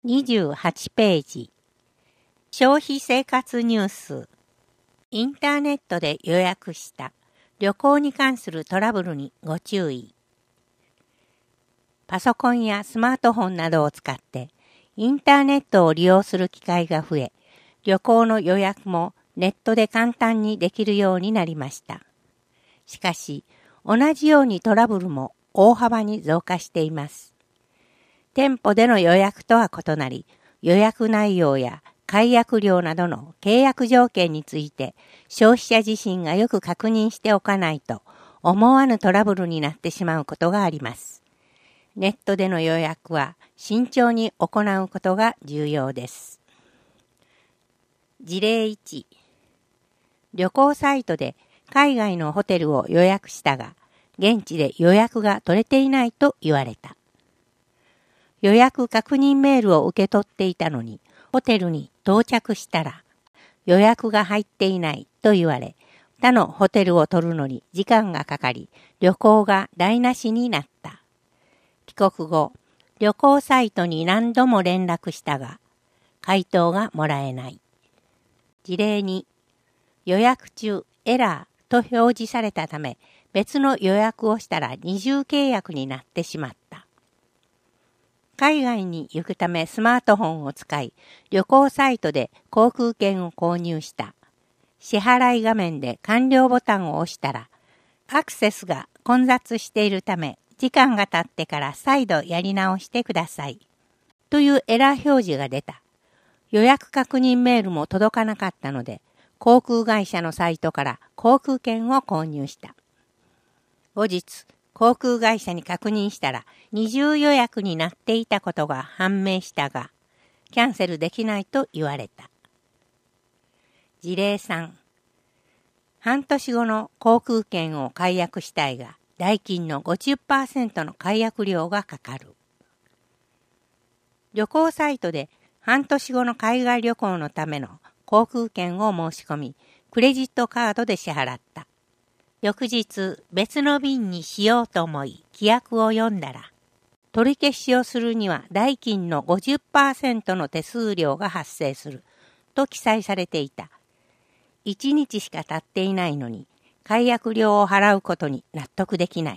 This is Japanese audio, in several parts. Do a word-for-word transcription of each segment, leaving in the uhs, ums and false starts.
にじゅうはちページ。消費生活ニュース。インターネットで予約した旅行に関するトラブルにご注意。パソコンやスマートフォンなどを使ってインターネットを利用する機会が増え、旅行の予約もネットで簡単にできるようになりました。しかし、同じようにトラブルも大幅に増加しています。店舗での予約とは異なり、予約内容や解約料などの契約条件について消費者自身がよく確認しておかないと思わぬトラブルになってしまうことがあります。ネットでの予約は慎重に行うことが重要です。事例いち、旅行サイトで海外のホテルを予約したが、現地で予約が取れていないと言われた。予約確認メールを受け取っていたのに、ホテルに到着したら、予約が入っていないと言われ、他のホテルを取るのに時間がかかり、旅行が台無しになった。帰国後、旅行サイトに何度も連絡したが、回答がもらえない。事例に、予約中エラーと表示されたため、別の予約をしたら二重契約になってしまった。海外に行くためスマートフォンを使い、旅行サイトで航空券を購入した。支払い画面で完了ボタンを押したら、アクセスが混雑しているため、時間が経ってから再度やり直してください。というエラー表示が出た。予約確認メールも届かなかったので、航空会社のサイトから航空券を購入した。後日、航空会社に確認したら二重予約になっていたことが判明したが、キャンセルできないと言われた。事例さん、半年後の航空券を解約したいが、代金の ごじゅっパーセント の解約料がかかる。旅行サイトで半年後の海外旅行のための航空券を申し込み、クレジットカードで支払った。翌日、別の便にしようと思い、規約を読んだら、取り消しをするには代金の ごじゅっパーセント の手数料が発生する、と記載されていた。いちにちしか経っていないのに、解約料を払うことに納得できない。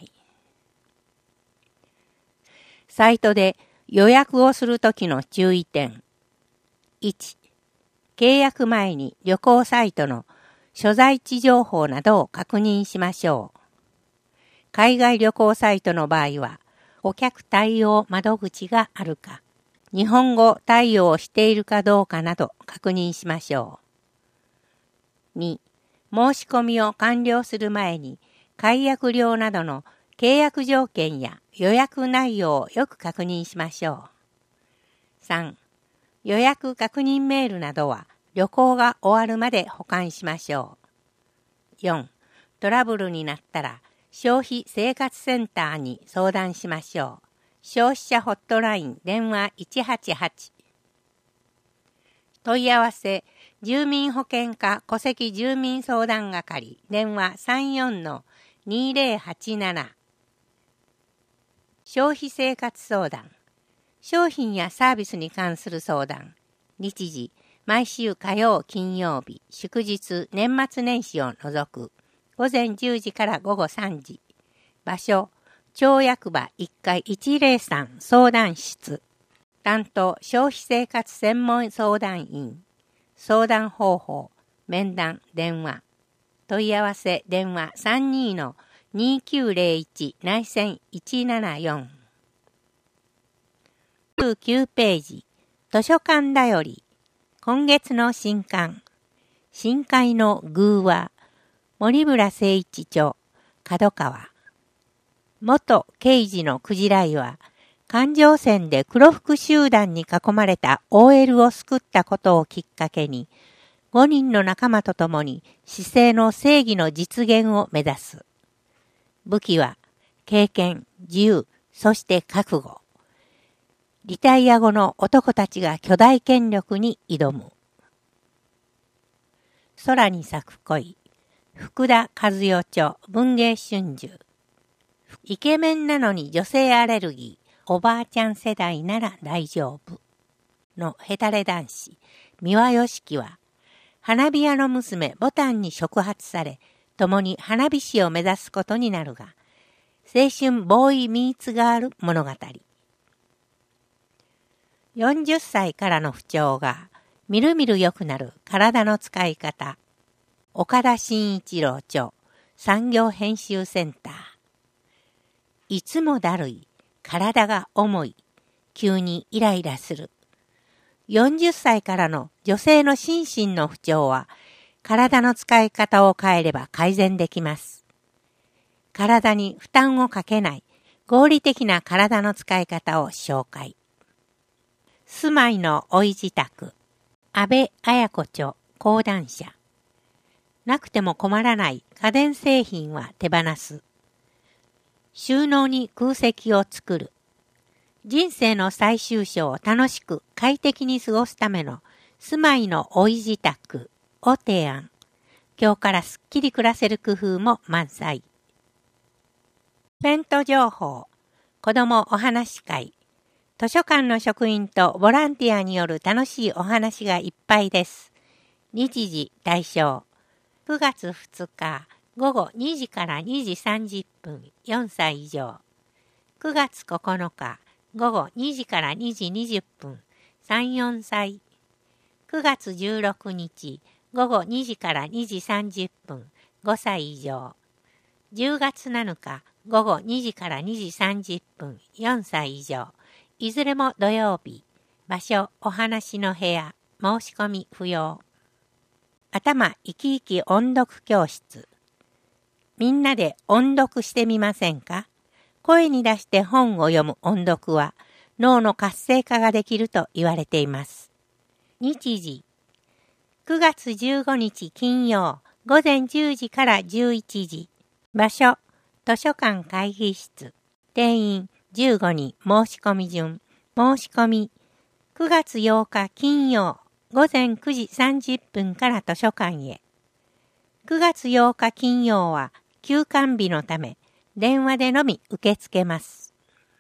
サイトで予約をするときの注意点。いち、契約前に旅行サイトの所在地情報などを確認しましょう。海外旅行サイトの場合は、顧客対応窓口があるか、日本語対応しているかどうかなど確認しましょう。に、申し込みを完了する前に、解約料などの契約条件や予約内容をよく確認しましょう。さん、予約確認メールなどは、旅行が終わるまで保管しましょう。よん、トラブルになったら消費生活センターに相談しましょう。消費者ホットライン電話いちはちはち。問い合わせ住民保険課戸籍住民相談係電話 さんよんのにぜろはちなな。消費生活相談。商品やサービスに関する相談。日時毎週火曜、金曜日、祝日、年末年始を除く、午前じゅうじから午後さんじ。場所、町役場いっかいいちぜろさん相談室。担当、消費生活専門相談員。相談方法、面談、電話。問い合わせ、電話 さんにのにきゅうぜろいち 内線いちななよん。じゅうきゅうページ、図書館だより。今月の新刊。新海の寓話。森村誠一著。角川。元刑事のクジライは、環状線で黒服集団に囲まれた オーエル を救ったことをきっかけに、ごにんの仲間と共に市政の正義の実現を目指す。武器は、経験、自由、そして覚悟。リタイア後の男たちが巨大権力に挑む。空に咲く恋。福田和代著文藝春秋。イケメンなのに女性アレルギー。おばあちゃん世代なら大丈夫。 のヘタレ男子、三輪良樹は、花火屋の娘ボタンに触発され、共に花火師を目指すことになるが、青春ボーイミーツガール物語。よんじゅっさいからの不調が、みるみる良くなる体の使い方。岡田真一郎著、産業編集センター。いつもだるい、体が重い、急にイライラする。よんじゅっさいからの女性の心身の不調は、体の使い方を変えれば改善できます。体に負担をかけない合理的な体の使い方を紹介。住まいのおい自宅、安倍綾子著講談社。なくても困らない家電製品は手放す。収納に空席を作る。人生の最終章を楽しく快適に過ごすための住まいのおい自宅を提案。今日からすっきり暮らせる工夫も満載。ペント情報、子どもお話会。図書館の職員とボランティアによる楽しいお話がいっぱいです。日時対象。くがつふつかごごにじからにじさんじゅっぷんよんさい以上。くがつここのかごごにじからにじにじゅっぷんさん、よんさい。くがつじゅうろくにちごごにじからにじさんじゅっぷんごさい以上。じゅうがつなのかごごにじからにじさんじゅっぷんよんさい以上。いずれも土曜日。場所お話の部屋。申し込み不要。頭生き生き音読教室。みんなで音読してみませんか？声に出して本を読む音読は脳の活性化ができると言われています。日時。くがつじゅうごにち金曜ごぜんじゅうじからじゅういちじ。場所図書館会議室。定員じゅうごにん申し込み順。申し込み。くがつようか金曜ごぜんくじさんじゅっぷんから図書館へ。くがつようか金曜は休館日のため電話でのみ受け付けます。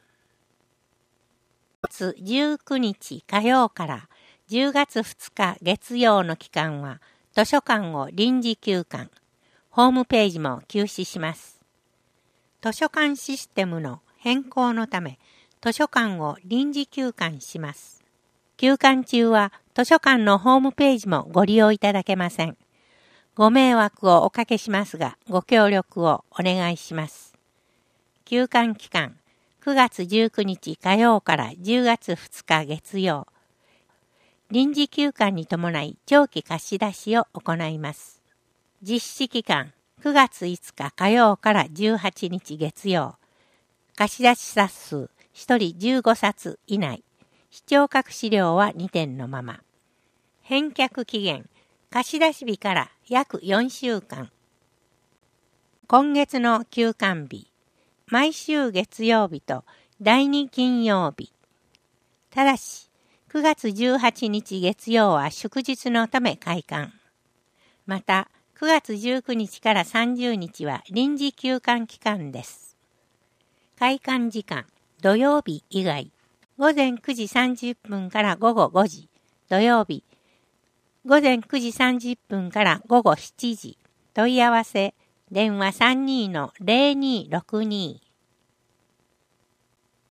くがつじゅうくにち火曜からじゅうがつふつか月曜の期間は図書館を臨時休館。ホームページも休止します。図書館システムの変更のため図書館を臨時休館します。休館中は図書館のホームページもご利用いただけません。ご迷惑をおかけしますが、ご協力をお願いします。休館期間、くがつじゅうくにち火曜からじゅうがつふつか月曜。臨時休館に伴い長期貸し出しを行います。実施期間、くがついつか火曜からじゅうはちにち月曜。貸し出し冊数ひとりじゅうごさつ以内。視聴覚資料はにてんのまま。返却期限、貸し出し日から約よんしゅうかん。今月の休館日、毎週月曜日とだいに金曜日。ただし、くがつじゅうはちにち月曜は祝日のため開館。また、くがつじゅうくにちからさんじゅうにちは臨時休館期間です。開館時間、土曜日以外。ごぜんくじさんじゅっぷんからごごごじ、土曜日。ごぜんくじさんじゅっぷんからごごしちじ。問い合わせ、電話 さんにーのぜろにーろくに